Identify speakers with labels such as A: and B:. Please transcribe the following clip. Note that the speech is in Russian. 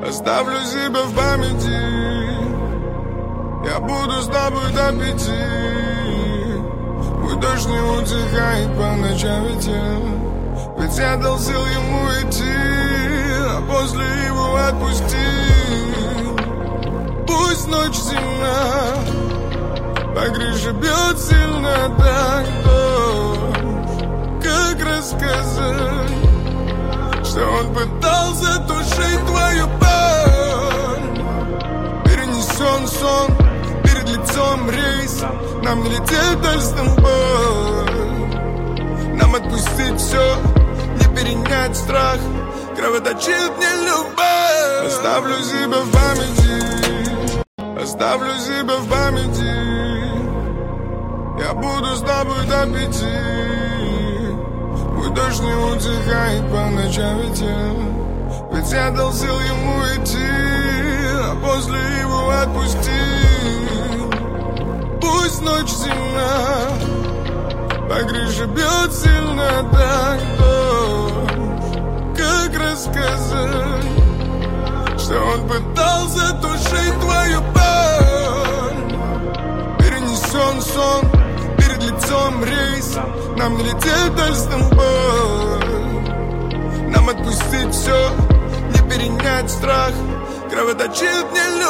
A: Оставлю себя в памяти. Я буду с тобой до 5. Мой дождь не утихает по ночам ведь я дал сил ему идти, а после его отпустил. Пусть ночь зимна, по крыше бьет сильно так дождь. Как рассказать, что он пытался тушить твою боль? Перенесен сон, перед лицом рейс. Нам не лететь до Стамбула. Нам отпустить все, не перенять страх. Кровоточит мне любовь. Оставлю себя в памяти. Оставлю себя в памяти. Я буду с тобой до 5. Мой дождь не утихает по ночам ведь я дал сил ему идти, а после его отпустил. Пусть ночь зимна, по крыше бьет сильно так дождь. Как рассказать, что он пытался тушить твою боль? Перенесен сон, перед лицом рейс. Нам не лететь до Стамбула. Нам отпустить все, не перенять страх. Кровоточит мне любовь.